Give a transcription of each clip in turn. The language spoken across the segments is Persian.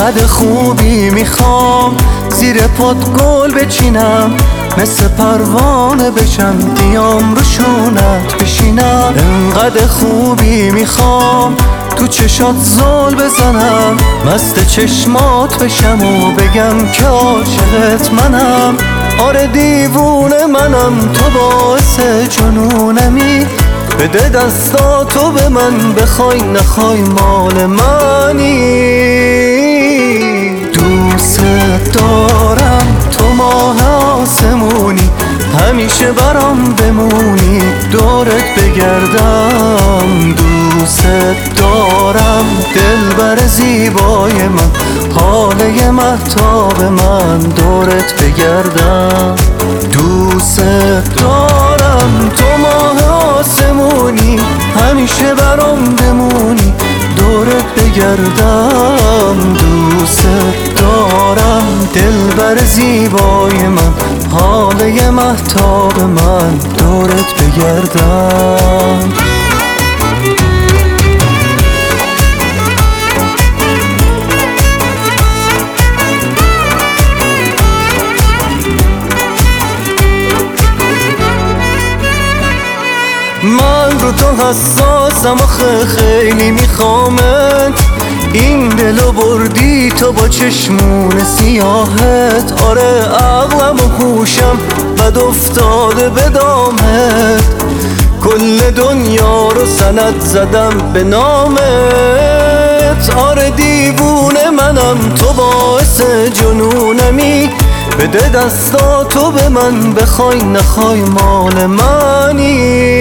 انقدر خوبی میخوام زیر پات گل بچینم، مثل پروانه بشم دیام رو شونت بشینم. انقدر خوبی میخوام تو چشات زل بزنم، مست چشمات بشم و بگم که عاشقت منم. آره دیوونه منم، تو باعث جنونمی. بده دستاتو به من، بخوای نخوای مال منی. دوست دارم تو ماه آسمونی، همیشه برام بمونی، دورت بگردم. دوست دارم دلبر زیبای من، حاله مهتاب من، دورت بگردم. دوست دارم تو ماه آسمونی، همیشه برام بمونی، دورت بگردم. دوست دارم دلبر زیبای من، حاله مهتاب من، دورت بگردم. من رو تو حساسم آخه خیلی میخوامت، این دلو بردی تو با چشمون سیاهت. آره عقلم و هوشم بد افتاده به دامت، کل دنیا رو سند زدم به نامت. آره دیوونه منم، تو باعث جنونمی. بده دستاتو به من، بخوای نخوای مال منی.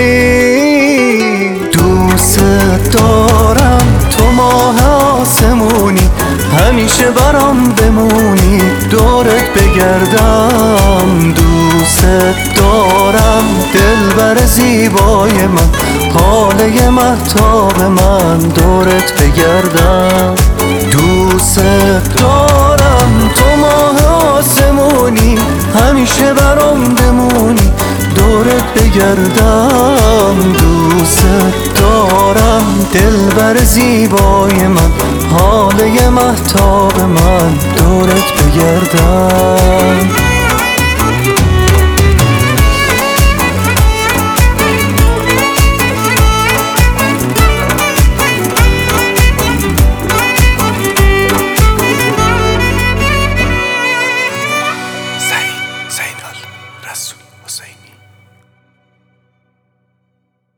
دوست دارم تو ماه آسمونی، همیشه برام بمونی، دورت بگردم. دوست دارم دلبر زیبای من، حاله مهتاب من، دورت بگردم. دوست دارم تو ماه آسمونی، همیشه برام بمونی، دورت بگردم. دوست دارم دلبر زیبای من، حاله مهتاب من، دورت بگردم. زین الرسول.